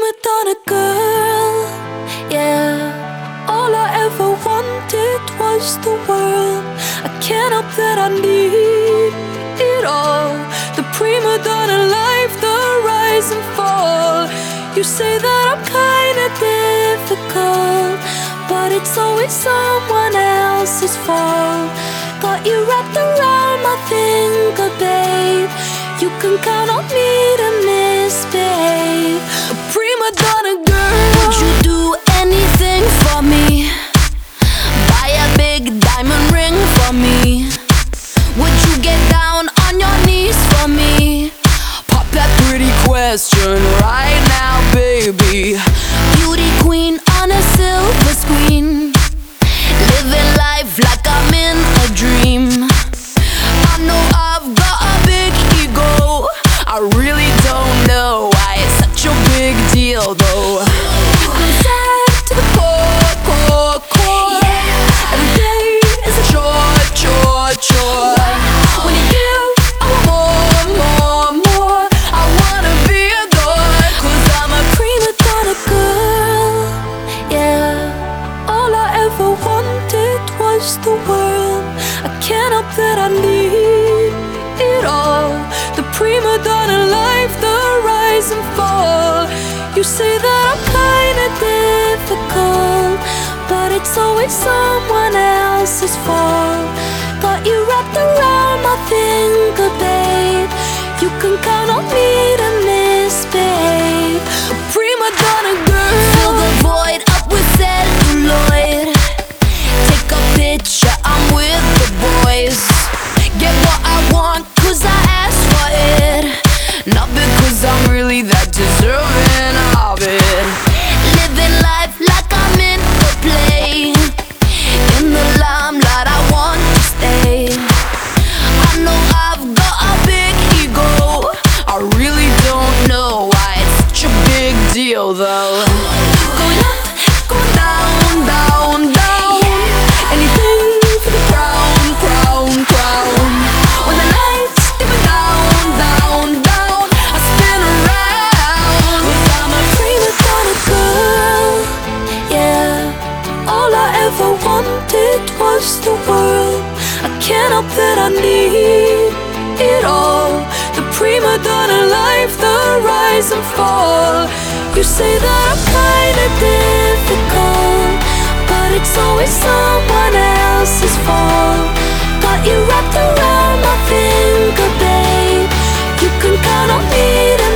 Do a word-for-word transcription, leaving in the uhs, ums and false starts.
prima donna girl, yeah. All I ever wanted was the world. I can't help that I need it all. The prima donna life, the rise and fall. You say that I'm kinda difficult, but it's always someone else's fault. Got you wrapped around my finger, babe. You can count on me to misbehave. A prima donna girl. Would you do anything for me? Buy a big diamond ring for me? Would you get down on your knees for me? Pop that pretty question right now, baby. Beauty queen on a silver screen, living life like I'm in a dream. I know I've got a big ego. I really don't know why it's such a big deal though. I'm sad to the core, core, core. Yeah. Every day is a chore, chore, chore. When you give, I want more, more, more. I wanna be adored, cause I'm a prima donna girl, yeah. All I ever wanted was the world. I can't help that I need it all. The prima donna life, the rise and fall. You say that I'm kinda difficult, but it's always someone else's fault. Got you wrapped around my finger, babe. You can count on me to misbehave. A prima donna girl. Fill the void up with celluloid. Take a picture, I'm with the boys. Get what I want, cause I asked for it, not because I'm really that deserving of it. Living life like I'm in a play, in the limelight I want to stay. I know I've got a big ego. I really don't know why it's such a big deal though. Going up, going down, down, down. Anything for the crown, crown, crown. When the night's dipping down, down, down, I spin around, cause I'm a prima donna girl, yeah. All I ever wanted was the world. I can't help that I need it all. The prima donna life, the rise and fall. You say that I'm kinda difficult, but it's always someone else's fault. Got you wrapped around my finger, babe. You can count on me to